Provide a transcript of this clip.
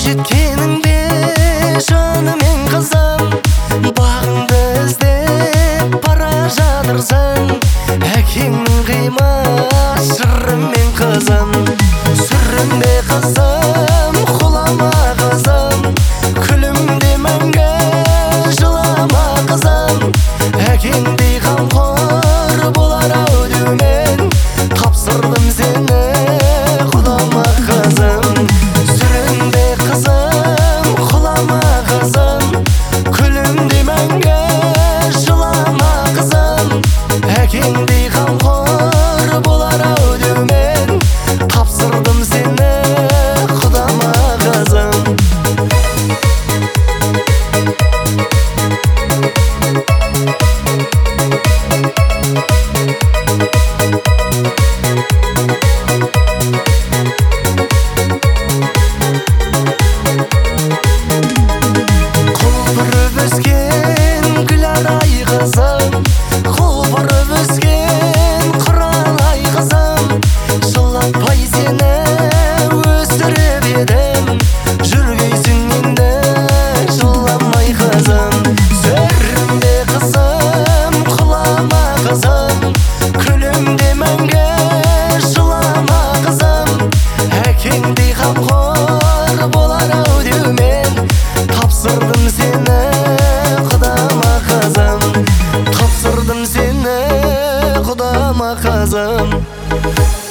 жеткеніңде жанымен қызым, бағыңды іздеп бара жатырсың. Әкеңнің қимас жырымен қызым, сүрінбе қызым, құлама қызым, күлімде мәңгі жылама қызым. Әкеңдей қамқор болар-ау деумен тапсырдым сені құлама қызым. Сүрінбе қызым, құлама қызым, күлімде мәңгі жылама қызым. Әкеңдей қамқор болар-ау деумен тапсырдым сені құлама қызым. Құлпырып өскен гүларай қызым, құлпырып өскен қыралай қызым. Жылатпай сені өсіріп едім, жүргейсің енді жыламай қызым. Сүрінбе қызым, құлама қызым, күлімде мәңгі жылама қызым. Әкеңдей қамқор болар-ау деумен тапсырдым сені құдама қызым. Тапсырдым сені құдама қызым.